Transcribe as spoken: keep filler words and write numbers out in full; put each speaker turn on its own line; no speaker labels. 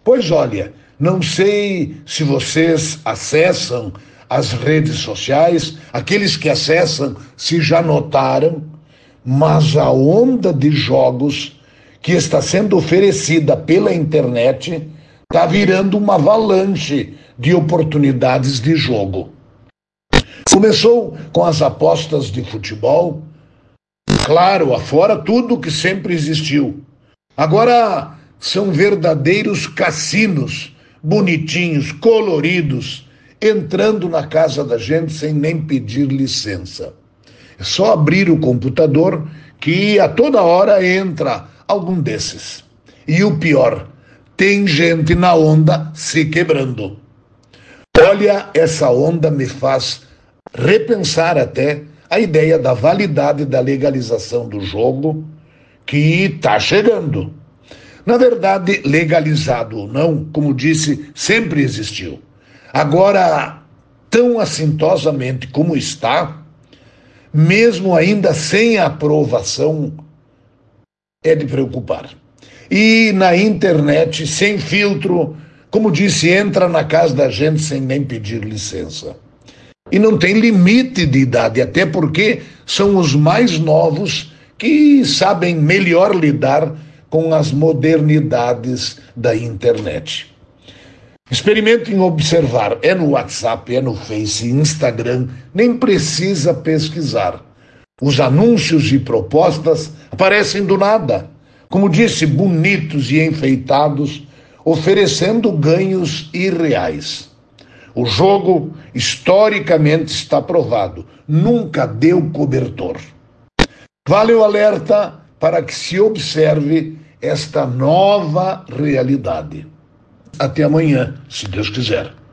Pois olha, não sei se vocês acessam as redes sociais, aqueles que acessam se já notaram, mas a onda de jogos que está sendo oferecida pela internet está virando uma avalanche de oportunidades de jogo. Começou com as apostas de futebol, claro, afora tudo que sempre existiu. Agora são verdadeiros cassinos, bonitinhos, coloridos, entrando na casa da gente sem nem pedir licença. É só abrir o computador que a toda hora entra algum desses. E o pior, tem gente na onda se quebrando. Olha, essa onda me faz repensar até a ideia da validade da legalização do jogo que está chegando. Na verdade, legalizado ou não, como disse, sempre existiu. Agora, tão assintosamente como está, mesmo ainda sem aprovação, é de preocupar. E na internet, sem filtro, como disse, entra na casa da gente sem nem pedir licença. E não tem limite de idade, até porque são os mais novos que sabem melhor lidar com as modernidades da internet. Experimentem observar, é no WhatsApp, é no Face, Instagram, nem precisa pesquisar. Os anúncios e propostas aparecem do nada, como disse, bonitos e enfeitados, oferecendo ganhos irreais. O jogo, historicamente, está provado, nunca deu cobertor. Vale o alerta para que se observe esta nova realidade. Até amanhã, se Deus quiser.